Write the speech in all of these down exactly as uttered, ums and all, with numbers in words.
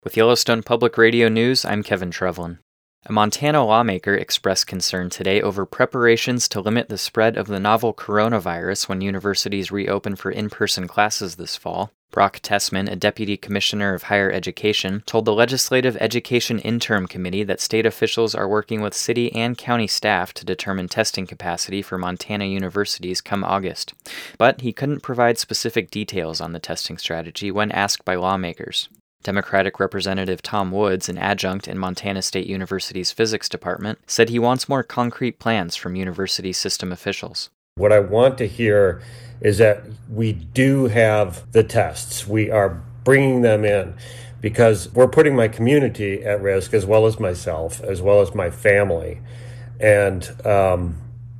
With Yellowstone Public Radio News, I'm Kevin Trevlin. A Montana lawmaker expressed concern today over preparations to limit the spread of the novel coronavirus when universities reopen for in-person classes this fall. Brock Tessman, a deputy commissioner of higher education, told the Legislative Education Interim Committee that state officials are working with city and county staff to determine testing capacity for Montana universities come August. But he couldn't provide specific details on the testing strategy when asked by lawmakers. Democratic Representative Tom Woods, an adjunct in Montana State University's physics department, said he wants more concrete plans from university system officials. What I want to hear is that we do have the tests. We are bringing them in because we're putting my community at risk as well as myself, as well as my family. And um,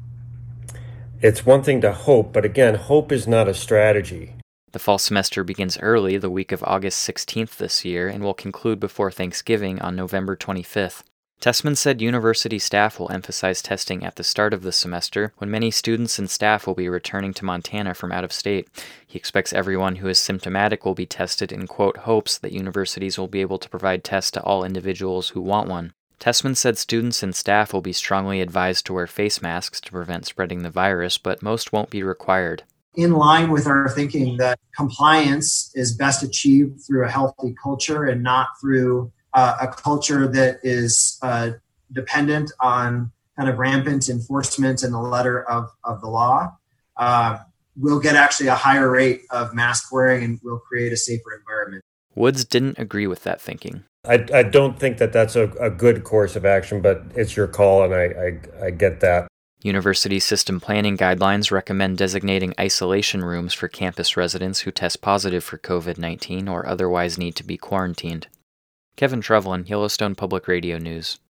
it's one thing to hope, but again, hope is not a strategy. The fall semester begins early the week of August sixteenth this year and will conclude before Thanksgiving on November twenty-fifth. Tessman said university staff will emphasize testing at the start of the semester when many students and staff will be returning to Montana from out of state. He expects everyone who is symptomatic will be tested in, quote, hopes that universities will be able to provide tests to all individuals who want one. Tessman said students and staff will be strongly advised to wear face masks to prevent spreading the virus, but most won't be required. In line with our thinking that compliance is best achieved through a healthy culture and not through uh, a culture that is uh, dependent on kind of rampant enforcement in the letter of, of the law, uh, we'll get actually a higher rate of mask wearing and we'll create a safer environment. Woods didn't agree with that thinking. I, I don't think that that's a, a good course of action, but it's your call, and I, I, I get that. University system planning guidelines recommend designating isolation rooms for campus residents who test positive for covid nineteen or otherwise need to be quarantined. Kevin Trevlin, Yellowstone Public Radio News.